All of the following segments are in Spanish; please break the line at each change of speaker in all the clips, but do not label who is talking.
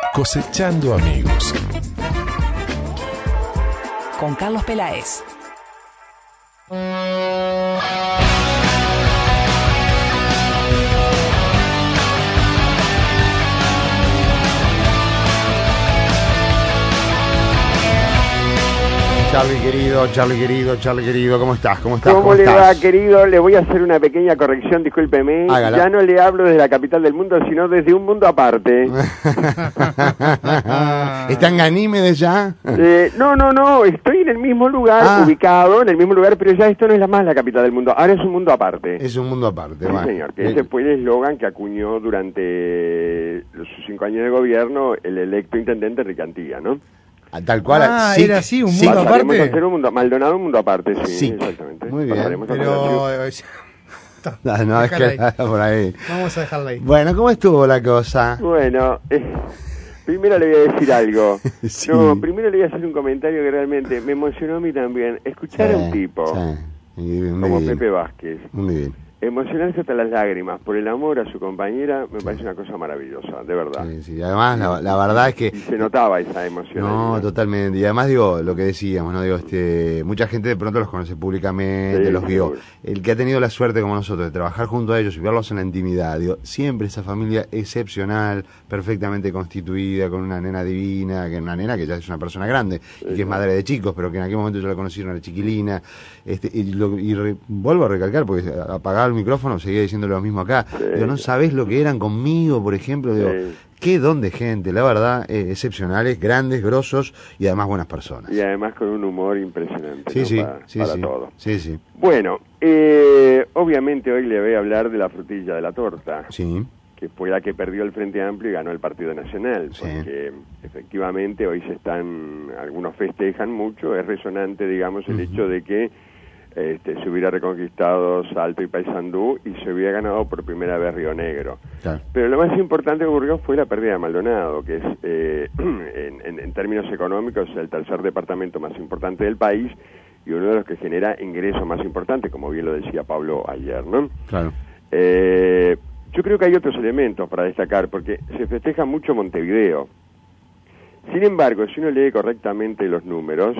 Cosechando amigos.
Con Carlos Peláez.
Charlie querido, ¿cómo estás? ¿Cómo
le va, querido? Le voy a hacer una pequeña corrección, discúlpeme.
Hágala.
Ya no le hablo desde la capital del mundo, sino desde un mundo aparte.
¿Está en Ganímedes ya?
No, estoy en el mismo lugar, ubicado en el mismo lugar, pero ya esto no es más la capital del mundo, ahora es un mundo aparte.
Es un mundo aparte,
sí, señor, que ese fue el eslogan que acuñó durante sus 5 años de gobierno el electo intendente Enrique Antía, ¿no?
Tal cual.
Era así, un mundo aparte.
A hacer un mundo, Maldonado, un mundo aparte, sí, exactamente.
Muy bien.
Pero...
no, es que por ahí.
Vamos a dejarla ahí.
Bueno, ¿cómo estuvo la cosa?
Bueno, primero le voy a decir algo.
Sí.
No, primero le voy a hacer un comentario que realmente me emocionó a mí también. Escuchar a un tipo como Pepe Vázquez,
muy bien,
emocionarse hasta las lágrimas por el amor a su compañera, me parece una cosa maravillosa, de verdad.
Sí. Además, la verdad es que...
Y se notaba esa emoción.
No, totalmente. Y además, digo, lo que decíamos, ¿no? Digo, mucha gente de pronto los conoce públicamente, sí, los vio. Seguro. El que ha tenido la suerte, como nosotros, de trabajar junto a ellos y verlos en la intimidad, digo, siempre esa familia excepcional, perfectamente constituida, con una nena divina, que una nena que ya es una persona grande, sí, y que es madre de chicos, pero que en aquel momento yo la conocí, una chiquilina. Vuelvo a recalcar, porque apagaba el micrófono, seguía diciendo lo mismo acá. Sí, digo, no sabés lo que eran conmigo, por ejemplo, digo, qué don de gente, la verdad, excepcionales, grandes, grosos y además buenas personas.
Y además con un humor impresionante,
sí,
¿no? para todo.
Sí.
Bueno, obviamente hoy le voy a hablar de la frutilla de la torta.
Sí.
Que fue la que perdió el Frente Amplio y ganó el Partido Nacional, porque efectivamente hoy algunos festejan mucho, es resonante, digamos, el hecho de que se hubiera reconquistado Salto y Paysandú y se hubiera ganado por primera vez Río Negro. Claro. Pero lo más importante que ocurrió fue la pérdida de Maldonado, que es, en términos económicos, el tercer departamento más importante del país y uno de los que genera ingresos más importantes, como bien lo decía Pablo ayer, ¿no?
Claro.
Yo creo que hay otros elementos para destacar, porque se festeja mucho Montevideo. Sin embargo, si uno lee correctamente los números,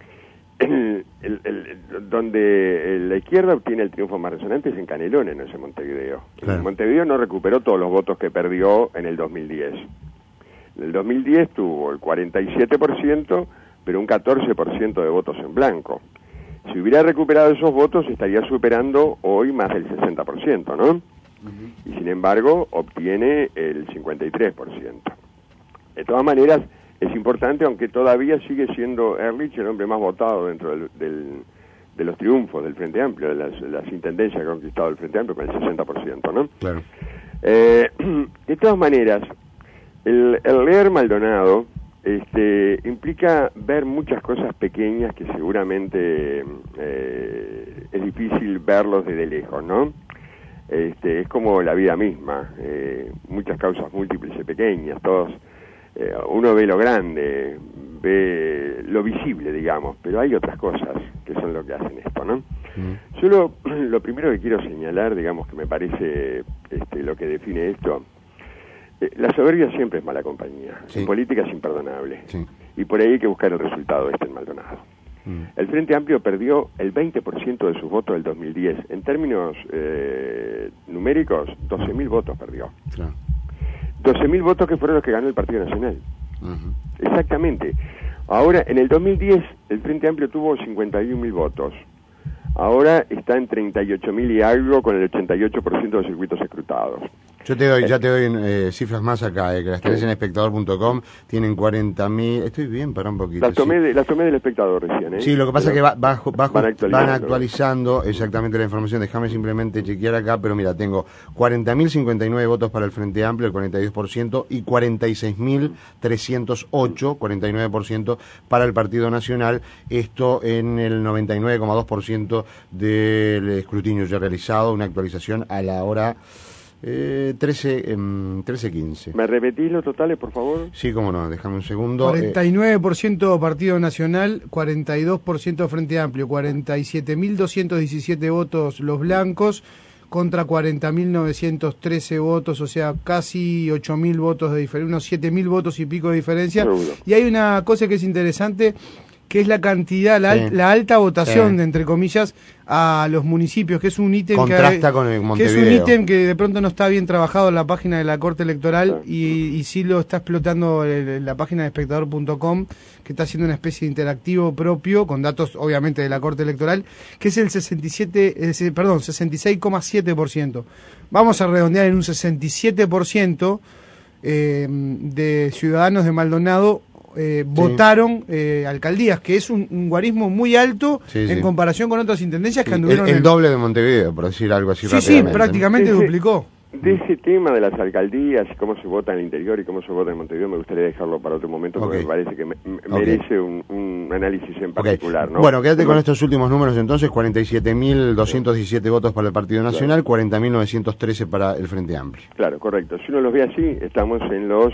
donde la izquierda obtiene el triunfo más resonante es en Canelones, no es en Montevideo. Claro. Montevideo no recuperó todos los votos que perdió en el 2010. En el 2010 tuvo el 47%, pero un 14% de votos en blanco. Si hubiera recuperado esos votos, estaría superando hoy más del 60%, ¿no? Y sin embargo obtiene el 53%. De todas maneras es importante, aunque todavía sigue siendo Ehrlich el hombre más votado dentro de los triunfos del Frente Amplio, de las intendencias que ha conquistado el Frente Amplio con el 60%, ¿no?
Claro.
De todas maneras, el leer Maldonado implica ver muchas cosas pequeñas que seguramente es difícil verlos desde lejos, ¿no? Es como la vida misma, muchas causas múltiples y pequeñas, uno ve lo grande, ve lo visible, digamos, pero hay otras cosas que son lo que hacen esto, ¿no? Yo lo primero que quiero señalar, digamos, que me parece lo que define esto, la soberbia siempre es mala compañía, en política es imperdonable, y por ahí hay que buscar el resultado en Maldonado. El Frente Amplio perdió el 20% de sus votos del 2010. En términos numéricos, 12.000 votos perdió. Claro. 12.000 votos que fueron los que ganó el Partido Nacional. Exactamente. Ahora, en el 2010, el Frente Amplio tuvo 51.000 votos. Ahora está en 38.000 y algo, con el 88% de los circuitos escrutados.
Ya te doy cifras más acá, que las tenés en espectador.com, tienen 40.000, estoy bien, para un poquito.
Las tomé del Espectador recién,
Sí, lo que pasa es que van actualizando exactamente la información, déjame simplemente chequear acá, pero mira, tengo 40.059 votos para el Frente Amplio, el 42%, y 46.308, 49% para el Partido Nacional, esto en el 99,2% del escrutinio ya realizado, una actualización a la hora 13:15.
¿Me repetís los totales, por favor?
Sí, cómo no, déjame un segundo.
49% Partido Nacional, 42% Frente Amplio, 47.217 votos los blancos, contra 40.913 votos, o sea, casi 8.000 votos de diferencia, unos 7.000 votos y pico de diferencia.
Seguro.
Y hay una cosa que es interesante, que es la cantidad, la alta votación, entre comillas, a los municipios, que es un ítem
contrasta con el
que es un
Montevideo.
ítem que de pronto no está bien trabajado en la página de la Corte Electoral y sí lo está explotando la página de espectador.com, que está haciendo una especie de interactivo propio, con datos obviamente de la Corte Electoral, que es el 66,7%. Vamos a redondear en un 67% de ciudadanos de Maldonado votaron alcaldías, que es un guarismo muy alto en comparación con otras intendencias que anduvieron
el doble de Montevideo, por decir algo así rápidamente.
Sí, prácticamente duplicó.
De ese tema de las alcaldías y cómo se vota en el interior y cómo se vota en Montevideo, me gustaría dejarlo para otro momento, porque me parece que merece un análisis en particular, ¿no?
Bueno, quédate con estos últimos números entonces: 47.217 votos para el Partido Nacional, 40.913 para el Frente Amplio.
Claro, correcto. Si uno los ve así, estamos en los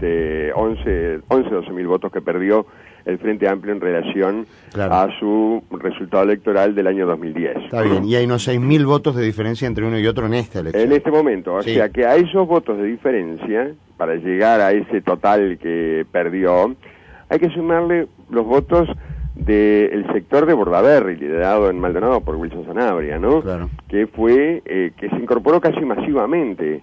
12.000 votos que perdió el Frente Amplio en relación a su resultado electoral del año 2010.
Está bien, y hay unos 6.000 votos de diferencia entre uno y otro en esta elección.
En este momento, o sea que a esos votos de diferencia, para llegar a ese total que perdió, hay que sumarle los votos del sector de Bordaberry, liderado en Maldonado por Wilson Sanabria, ¿no?
Claro.
Que fue, que se incorporó casi masivamente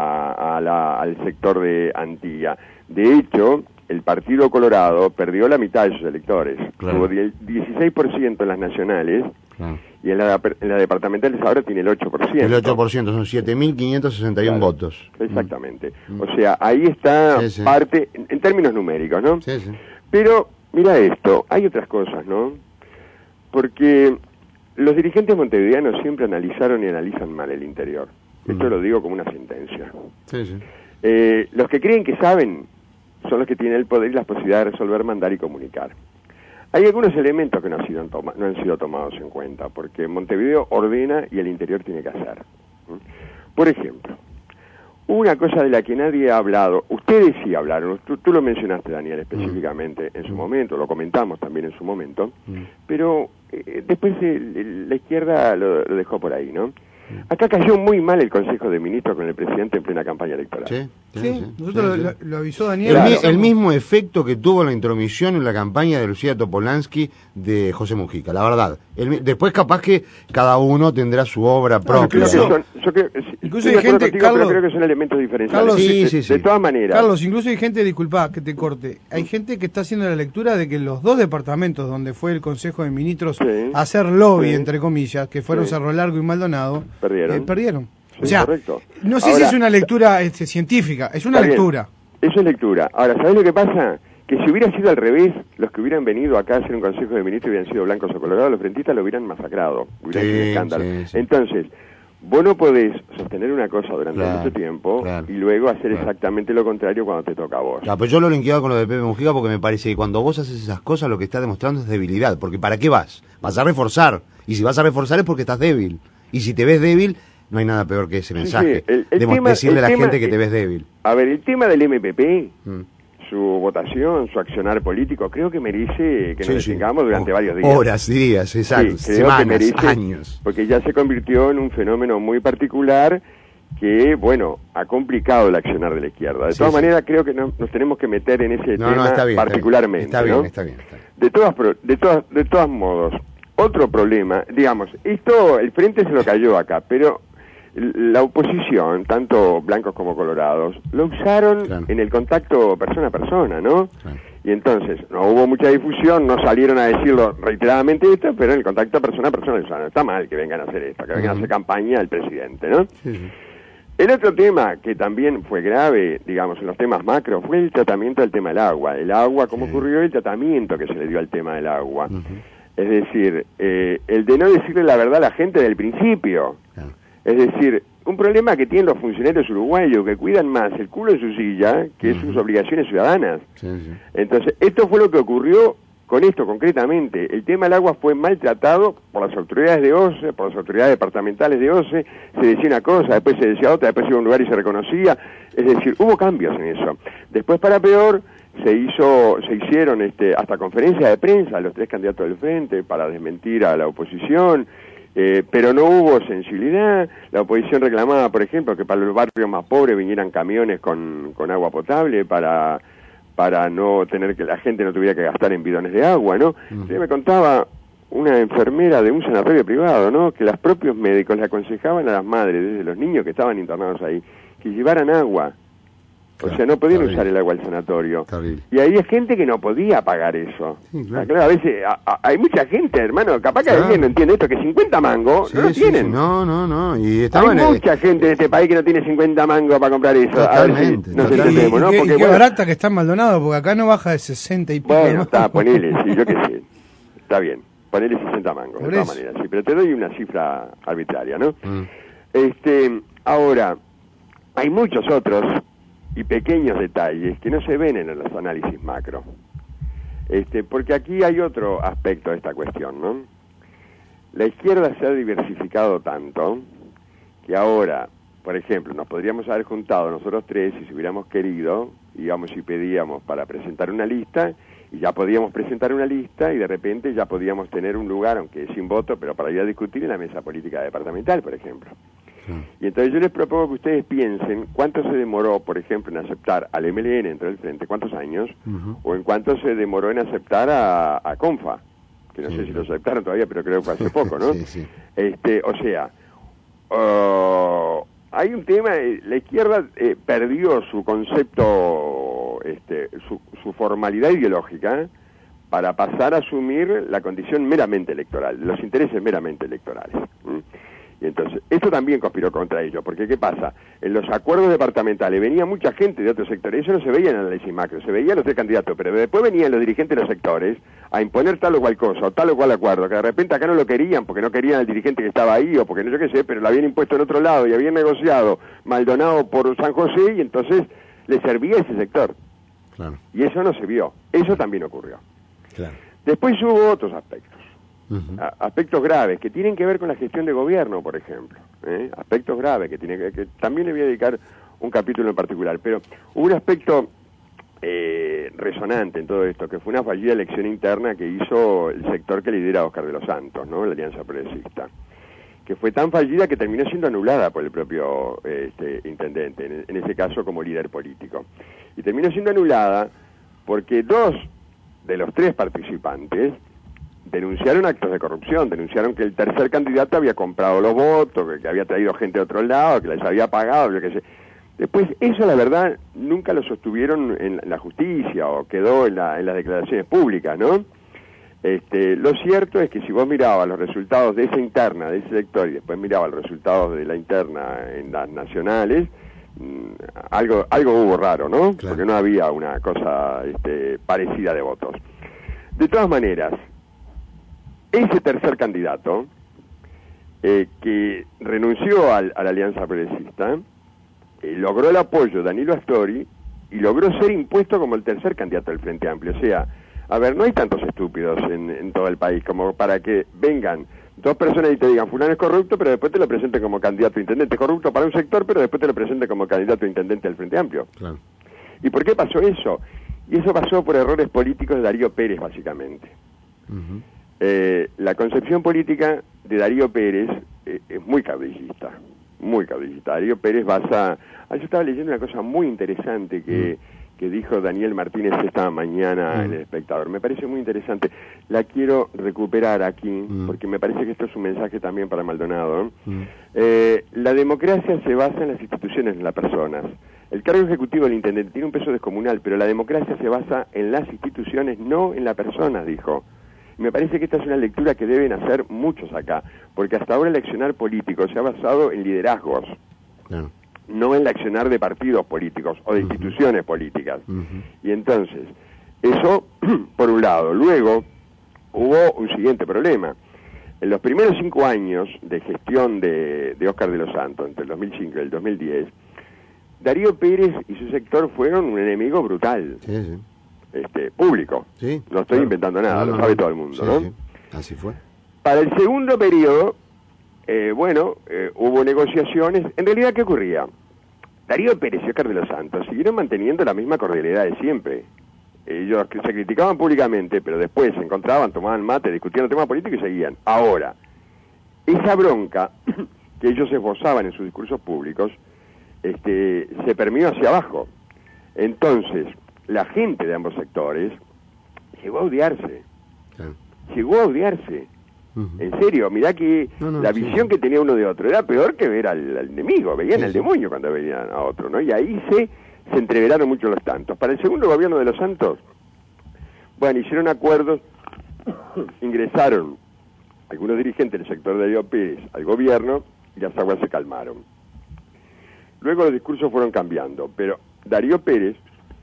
al sector de Antilla. De hecho, el Partido Colorado perdió la mitad de sus electores. Tuvo 16% en las nacionales, y en la departamentales ahora tiene el 8%.
El 8%, son 7.561 votos.
Exactamente. O sea, ahí está parte, en términos numéricos, ¿no? Pero, mira esto, hay otras cosas, ¿no? Porque los dirigentes montevideanos siempre analizaron y analizan mal el interior. Esto lo digo como una sentencia. Los que creen que saben son los que tienen el poder y las posibilidades de resolver, mandar y comunicar. Hay algunos elementos que no han sido tomados en cuenta, porque Montevideo ordena y el interior tiene que hacer. Por ejemplo, una cosa de la que nadie ha hablado, ustedes sí hablaron, tú lo mencionaste, Daniel, específicamente en su momento, lo comentamos también en su momento, pero después la izquierda lo dejó por ahí, ¿no? Acá cayó muy mal el Consejo de Ministros con el presidente en plena campaña electoral.
Nosotros lo avisó Daniel.
El mismo efecto que tuvo la intromisión en la campaña de Lucía Topolansky de José Mujica, la verdad. Después capaz que cada uno tendrá su obra propia.
Incluso hay gente, Carlos,
creo que son elementos diferenciales.
Carlos,
de todas maneras.
Carlos, incluso hay gente, disculpa que te corte, hay gente que está haciendo la lectura de que los dos departamentos donde fue el Consejo de Ministros a hacer lobby, entre comillas, que fueron Cerro Largo y Maldonado, perdieron. O sea, no sé si es una lectura científica, es una lectura.
Eso es lectura. Ahora, ¿sabés lo que pasa? Que si hubiera sido al revés, los que hubieran venido acá a hacer un Consejo de Ministros hubieran sido blancos o colorados, los frentistas lo hubieran masacrado, hubiera sido un escándalo. Entonces, vos no podés sostener una cosa durante mucho tiempo y luego hacer exactamente lo contrario cuando te toca a vos.
Pues yo lo he linkeado con lo de Pepe Mujica porque me parece que cuando vos haces esas cosas lo que estás demostrando es debilidad, porque ¿para qué vas? Vas a reforzar, y si vas a reforzar es porque estás débil, y si te ves débil, no hay nada peor que ese mensaje, decirle a la gente que te ves débil.
A ver, el tema del MPP, su votación, su accionar político, creo que merece que nos detengamos durante varios días.
Horas, días, exacto, semanas, años.
Porque ya se convirtió en un fenómeno muy particular que, bueno, ha complicado el accionar de la izquierda. De todas maneras, creo que nos tenemos que meter en ese tema
está bien,
particularmente. Está bien. De todos modos, otro problema, digamos, esto, el frente se lo cayó acá, pero la oposición, tanto blancos como colorados, lo usaron en el contacto persona a persona, ¿no? Y entonces, no hubo mucha difusión, no salieron a decirlo reiteradamente esto, pero en el contacto persona a persona lo usaron. Está mal que vengan a hacer esto, que vengan a hacer campaña al presidente, ¿no? El otro tema que también fue grave, digamos, en los temas macro, fue el tratamiento del tema del agua. El agua, cómo ocurrió el tratamiento que se le dio al tema del agua. Es decir, el de no decirle la verdad a la gente del principio. Es decir, un problema que tienen los funcionarios uruguayos, que cuidan más el culo de su silla que sus obligaciones ciudadanas. Entonces, esto fue lo que ocurrió con esto concretamente. El tema del agua fue maltratado por las autoridades de OCE, por las autoridades departamentales de OCE. Se decía una cosa, después se decía otra, después iba a un lugar y se reconocía. Es decir, hubo cambios en eso. Después, para peor, se hicieron hasta conferencias de prensa a los tres candidatos del frente para desmentir a la oposición. Pero no hubo sensibilidad. La oposición reclamaba, por ejemplo, que para los barrios más pobres vinieran camiones con agua potable para no tener que la gente no tuviera que gastar en bidones de agua, ¿no? Yo me contaba una enfermera de un sanatorio privado, ¿no? Que los propios médicos le aconsejaban a las madres, desde los niños que estaban internados ahí, que llevaran agua. Claro, o sea, no podían usar el agua del sanatorio. Terrible. Y había gente que no podía pagar eso. Sí, claro. A veces hay mucha gente, hermano, capaz que alguien no entiende esto, que 50 mangos no lo tienen.
Sí. No. Y
hay mucha gente de este país que no tiene 50 mangos para comprar eso.
Totalmente.
A ver si nos entendemos, ¿no?
Porque, qué barata que está en Maldonado, porque acá no baja de 60 y pico.
Bueno, está, ponele, sí, yo qué sé. Está bien, ponele 60 mangos, de todas maneras, sí. Pero te doy una cifra arbitraria, ¿no? Ahora, hay muchos otros y pequeños detalles que no se ven en los análisis macro. Porque aquí hay otro aspecto de esta cuestión, ¿no? La izquierda se ha diversificado tanto que ahora, por ejemplo, nos podríamos haber juntado nosotros tres y si hubiéramos querido, íbamos y pedíamos para presentar una lista, y ya podíamos presentar una lista y de repente ya podíamos tener un lugar, aunque sin voto, pero para ir a discutir en la mesa política departamental, por ejemplo. Y entonces yo les propongo que ustedes piensen cuánto se demoró, por ejemplo, en aceptar al MLN dentro del Frente, cuántos años, o en cuánto se demoró en aceptar a Confa, que no sé si lo aceptaron todavía, pero creo que fue hace poco, ¿no?
Sí.
O sea, hay un tema, la izquierda perdió su concepto, su formalidad ideológica para pasar a asumir la condición meramente electoral, los intereses meramente electorales. Y entonces, esto también conspiró contra ellos, porque ¿qué pasa? En los acuerdos departamentales venía mucha gente de otros sectores, eso no se veía en el análisis macro, se veían los tres candidatos, pero después venían los dirigentes de los sectores a imponer tal o cual cosa, o tal o cual acuerdo, que de repente acá no lo querían, porque no querían al dirigente que estaba ahí, o porque no yo qué sé, pero lo habían impuesto en otro lado, y habían negociado Maldonado por San José, y entonces le servía ese sector.
Claro.
Y eso no se vio, eso también ocurrió.
Claro.
Después hubo otros aspectos. Aspectos graves que tienen que ver con la gestión de gobierno, por ejemplo, aspectos graves que también le voy a dedicar un capítulo en particular, pero hubo un aspecto resonante en todo esto, que fue una fallida elección interna que hizo el sector que lidera Óscar de los Santos, ¿no? La Alianza Progresista, que fue tan fallida que terminó siendo anulada por el propio intendente, en ese caso como líder político, y terminó siendo anulada porque 2 de los 3 participantes denunciaron actos de corrupción, denunciaron que el tercer candidato había comprado los votos, que había traído gente de otro lado, que les había pagado, yo qué sé. Después, eso la verdad, nunca lo sostuvieron en la justicia, o quedó en las declaraciones públicas, ¿no? Lo cierto es que si vos mirabas los resultados de esa interna, de ese sector, y después mirabas los resultados de la interna en las nacionales, algo hubo raro, ¿no? Claro. Porque no había una cosa parecida de votos. De todas maneras, ese tercer candidato, que renunció a la Alianza Progresista, logró el apoyo de Danilo Astori y logró ser impuesto como el tercer candidato del Frente Amplio. O sea, a ver, no hay tantos estúpidos en todo el país como para que vengan 2 personas y te digan fulano es corrupto, pero después te lo presenten como candidato a intendente. Corrupto para un sector, pero después te lo presenten como candidato a intendente del Frente Amplio. Claro. ¿Y por qué pasó eso? Y eso pasó por errores políticos de Darío Pérez, básicamente. La concepción política de Darío Pérez es muy caudillista, muy caudillista. Darío Pérez basa... yo estaba leyendo una cosa muy interesante que dijo Daniel Martínez esta mañana en El Espectador. Me parece muy interesante. La quiero recuperar aquí, porque me parece que esto es un mensaje también para Maldonado. La democracia se basa en las instituciones, en las personas. El cargo ejecutivo del intendente tiene un peso descomunal, pero la democracia se basa en las instituciones, no en la persona, dijo. Me parece que esta es una lectura que deben hacer muchos acá, porque hasta ahora el accionar político se ha basado en liderazgos, no en el accionar de partidos políticos o de instituciones políticas. Y entonces, eso por un lado. Luego, hubo un siguiente problema. En los primeros 5 años de gestión de Óscar de los Santos, entre el 2005 y el 2010, Darío Pérez y su sector fueron un enemigo brutal. Sí. Público. Sí, no estoy inventando nada, lo sabe todo el mundo, ¿no? Sí.
Así fue.
Para el segundo periodo, hubo negociaciones. En realidad, ¿qué ocurría? Darío Pérez y Óscar de los Santos siguieron manteniendo la misma cordialidad de siempre. Ellos se criticaban públicamente, pero después se encontraban, tomaban mate, discutían el tema político y seguían. Ahora, esa bronca que ellos esbozaban en sus discursos públicos, se permeó hacia abajo. Entonces, la gente de ambos sectores llegó a odiarse. Llegó a odiarse. En serio, mirá que la visión que tenía uno de otro era peor que ver al enemigo, veían al demonio cuando veían a otro, ¿no? Y ahí se entreveraron mucho los tantos. Para el segundo gobierno de los Santos, bueno, hicieron acuerdos, ingresaron algunos dirigentes del sector de Darío Pérez al gobierno y las aguas se calmaron. Luego los discursos fueron cambiando, pero Darío Pérez,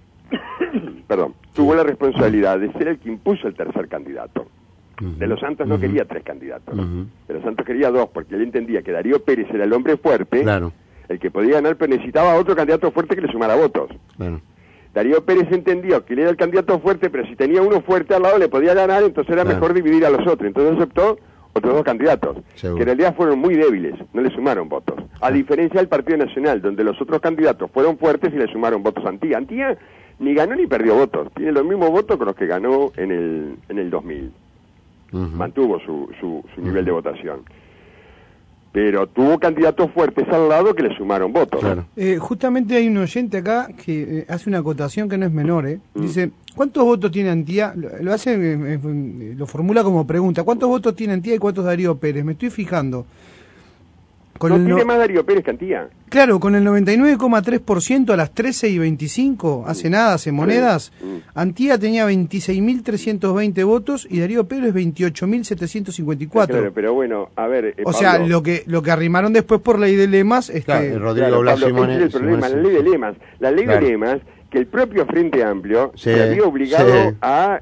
tuvo la responsabilidad de ser el que impuso el tercer candidato. De los Santos no quería 3 candidatos, de los Santos quería 2, porque él entendía que Darío Pérez era el hombre fuerte, el que podía ganar, pero necesitaba otro candidato fuerte que le sumara votos. Darío Pérez entendió que él era el candidato fuerte, pero si tenía uno fuerte al lado le podía ganar, entonces era mejor dividir a los otros. Entonces aceptó otros 2 candidatos, que en realidad fueron muy débiles, no le sumaron votos. A diferencia del Partido Nacional, donde los otros candidatos fueron fuertes y le sumaron votos a Antía. Antía ni ganó ni perdió votos, tiene los mismos votos con los que ganó en el 2000. Mantuvo su nivel de votación. Pero tuvo candidatos fuertes al lado que le sumaron votos.
Justamente hay un oyente acá que hace una acotación que no es menor. Dice, ¿cuántos votos tiene Antía? Lo hace, lo formula como pregunta. ¿Cuántos votos tiene Antía y cuántos Darío Pérez? Me estoy fijando.
Tiene más Darío Pérez que Antía.
Claro, con el 99,3% a las 13:25, hace nada, hace monedas, Antía tenía 26.320 votos y Darío Pérez 28.754.
Claro, pero bueno, a ver...
o sea, lo que arrimaron después por ley de Lemas...
Rodrigo Blas Simone...
Ese es el problema, la ley de Lemas. La ley de Lemas, que el propio Frente Amplio se había obligado a,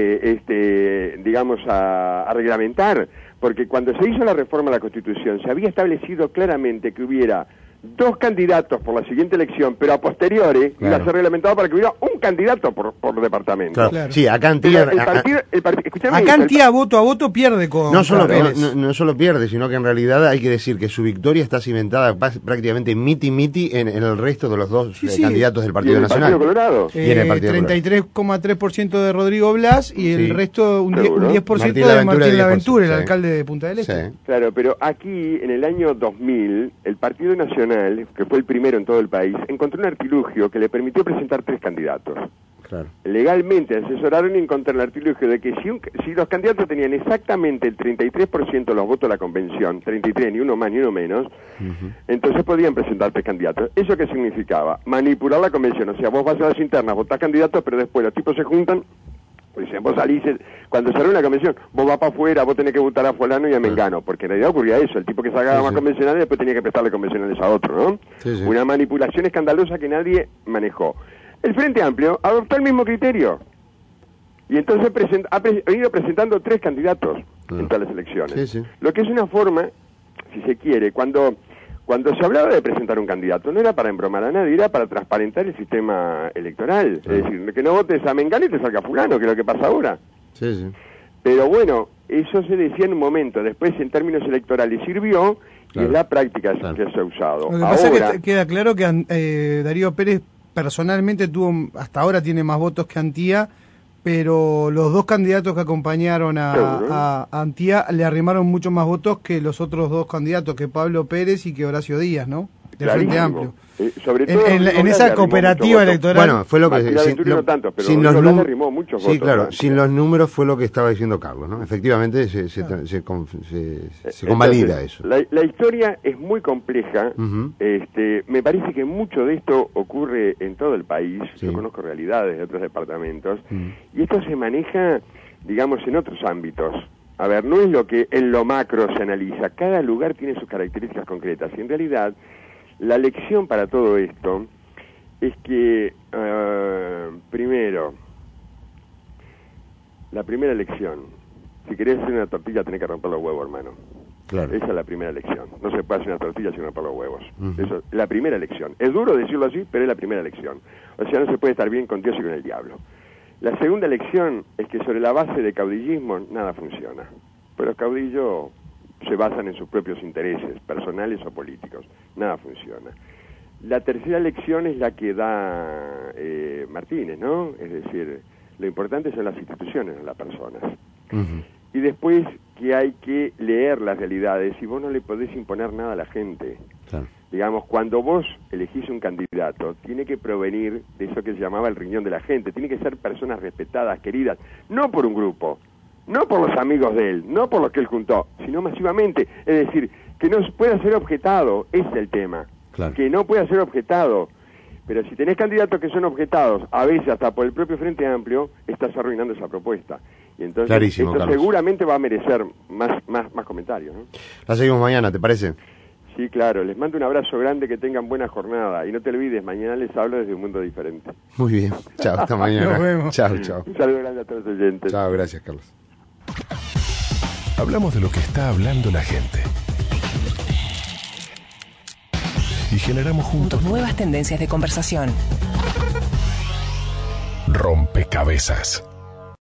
digamos, a reglamentar. Porque cuando se hizo la reforma a la Constitución se había establecido claramente que hubiera 2 candidatos por la siguiente elección, pero a posteriori iba a ser reglamentado para que hubiera un candidato por departamento.
Sí, acá Antía...
Acá Antía voto a voto pierde con...
No solo pierde, sino que en realidad hay que decir que su victoria está cimentada prácticamente miti-miti en el resto de los 2 candidatos del Partido Nacional.
Y en el
Partido Colorado.
33,3% de Rodrigo Blas y el resto un 10% de Martín Laventura, el alcalde de Punta del Este.
Claro, pero aquí en el año 2000 el Partido Nacional, que fue el primero en todo el país, encontró un artilugio que le permitió presentar 3 candidatos. Legalmente asesoraron y encontraron el artilugio de que si los candidatos tenían exactamente el 33% de los votos de la convención, 33, ni uno más ni uno menos, entonces podían presentar 3 candidatos. ¿Eso qué significaba? Manipular la convención. O sea, vos vas a las internas, votás candidatos, pero después los tipos se juntan. Pues dicen, vos salís, cuando salió una convención, vos vas para afuera, vos tenés que votar a fulano y a Mengano, porque en realidad ocurría eso, el tipo que sacaba más convencionales después tenía que prestarle convencionales a otro, ¿no? Una manipulación escandalosa que nadie manejó. El Frente Amplio adoptó el mismo criterio, y entonces ha venido presentando 3 candidatos en todas las elecciones. Lo que es una forma, si se quiere, cuando se hablaba de presentar un candidato, no era para embromar a nadie, era para transparentar el sistema electoral. Es decir, que no votes a Mengano y te salga fulano, que es lo que pasa ahora. Pero bueno, eso se decía en un momento, después en términos electorales sirvió, y en la práctica que se ha usado.
Lo que pasa es que queda claro que Darío Pérez personalmente hasta ahora tiene más votos que Antía, pero los 2 candidatos que acompañaron a Antía le arrimaron mucho más votos que los otros 2 candidatos, que Pablo Pérez y que Horacio Díaz, ¿no? Del Frente Amplio.
Sobre todo
en esa cooperativa electoral.
Bueno, fue lo que
sin los
números fue lo que estaba diciendo Carlos, ¿no? Efectivamente se convalida eso.
La historia es muy compleja. Me parece que mucho de esto ocurre en todo el país. Yo conozco realidades de otros departamentos y esto se maneja, digamos, en otros ámbitos. A ver, no es lo que en lo macro se analiza. Cada lugar tiene sus características concretas y en realidad la lección para todo esto es que, primero, la primera lección, si querés hacer una tortilla tenés que romper los huevos, hermano. Esa es la primera lección. No se puede hacer una tortilla sin romper los huevos. Eso es la primera lección. Es duro decirlo así, pero es la primera lección. O sea, no se puede estar bien con Dios y con el diablo. La segunda lección es que sobre la base de caudillismo nada funciona. Pero los caudillos se basan en sus propios intereses, personales o políticos. Nada funciona. La tercera lección es la que da Martínez, ¿no? Es decir, lo importante son las instituciones, no las personas. Y después que hay que leer las realidades y vos no le podés imponer nada a la gente.
Claro.
Digamos, cuando vos elegís un candidato, tiene que provenir de eso que se llamaba el riñón de la gente, tiene que ser personas respetadas, queridas, no por un grupo, no por los amigos de él, no por los que él juntó, sino masivamente. Es decir, que no pueda ser objetado, ese es el tema.
Claro.
Que no pueda ser objetado. Pero si tenés candidatos que son objetados, a veces hasta por el propio Frente Amplio, estás arruinando esa propuesta. Y entonces
Clarísimo,
esto
Carlos.
seguramente va a merecer más comentarios, ¿no?
La seguimos mañana, ¿te parece?
Sí, claro. Les mando un abrazo grande, que tengan buena jornada. Y no te olvides, mañana les hablo desde un mundo diferente.
Muy bien. Chao, hasta mañana.
Nos vemos.
Chao, chao.
Un saludo grande a todos los oyentes.
Chao, gracias, Carlos.
Hablamos de lo que está hablando la gente. Y generamos juntos
Nuevas tendencias de conversación.
rompecabezas.